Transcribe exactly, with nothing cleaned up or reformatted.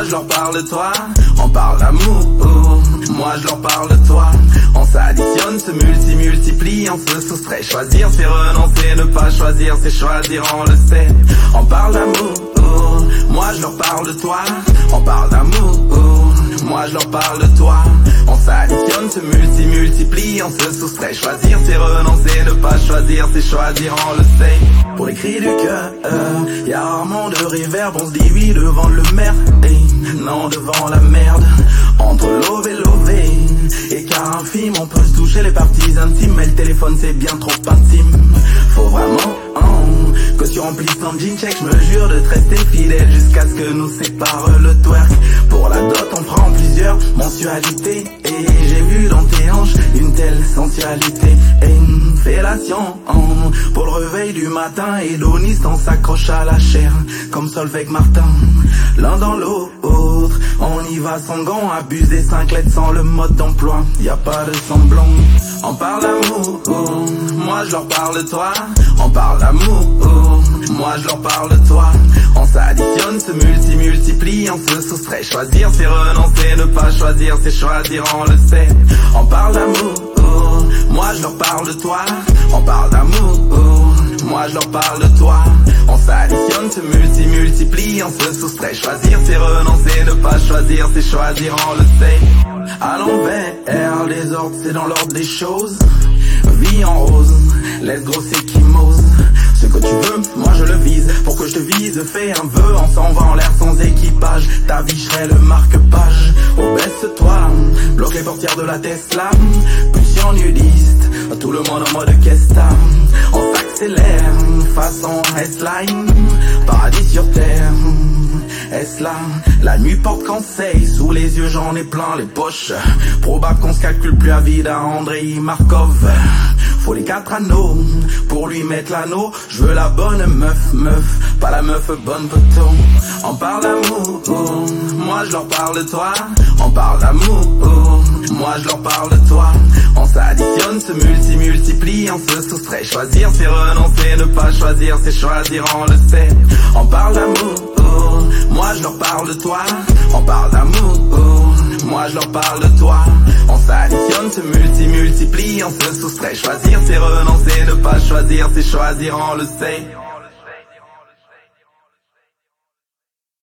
je leur parle de toi. On parle d'amour, moi je leur parle de toi. On s'additionne, se multi-multiplie, on se soustrait. Choisir c'est renoncer, ne pas choisir c'est choisir, on le sait. On parle d'amour, moi je leur parle de toi. On parle d'amour, moi je leur parle de toi. On s'additionne, se multi-multiplie, on se soustrait. Choisir c'est renoncer, ne pas choisir c'est choisir, on le sait. Pour les cris du cœur, euh, y'a rarement de réverb. On se dit oui devant le maire, et non devant la merde. Entre love et love, et car un film on peut se toucher les parties intimes, mais le téléphone c'est bien trop intime. Faut vraiment oh, que tu remplisses ton jean check. J'me jure de te rester fidèle jusqu'à ce que nous sépare le twerk. Pour la dot on prend plusieurs mensualités, et j'ai vu dans tes hanches une telle sensualité. Et une fellation oh, pour le réveil du matin, hédoniste on s'accroche à la chair comme Solveig Martin. L'un dans l'autre, on y va sans gants, abuser cinq lettres sans le mode d'emploi, y a pas de semblant. On parle d'amour, oh, moi je leur parle de toi. On parle d'amour, oh, moi je leur parle de toi. On s'additionne, se multi-multiplie, on se soustrait. Choisir c'est renoncer, ne pas choisir c'est choisir, on le sait. On parle d'amour, oh, moi je leur parle de toi. On parle d'amour, oh, moi je leur parle de toi. On s'additionne, se multi-multiplie, on se soustrait. Choisir c'est renoncer, ne pas choisir c'est choisir, on le sait. À l'envers, les ordres c'est dans l'ordre des choses. Vie en rose, laisse grosser qui m'ose. Ce que tu veux, moi je le vise. Pour que je te vise, fais un vœu. On s'en va en l'air sans équipage. Ta vie je serai le marque-page. Oh baisse-toi, bloque les portières de la Tesla. Pulsion nudiste, tout le monde en mode Kesta. On s'accélère, façon S-Line. Paradis sur terre, est-ce là? La nuit porte conseil, sous les yeux j'en ai plein les poches. Probable qu'on se calcule plus à vide à Andrei Markov. Faut les quatre anneaux pour lui mettre l'anneau. Je veux la bonne meuf, meuf, pas la meuf bonne poteau. On parle d'amour, oh, moi je leur parle de toi. On parle d'amour, oh, moi je leur parle de toi. On s'additionne, se multi-multiplie, on se soustrait. Choisir c'est renoncer, ne pas choisir c'est choisir, on le sait. On parle d'amour, oh, moi je leur parle de toi. On parle d'amour, oh, moi je leur parle de toi. On s'additionne, se multi-multiplie, on se soustrait. Choisir c'est renoncer, ne pas choisir c'est choisir, on le sait.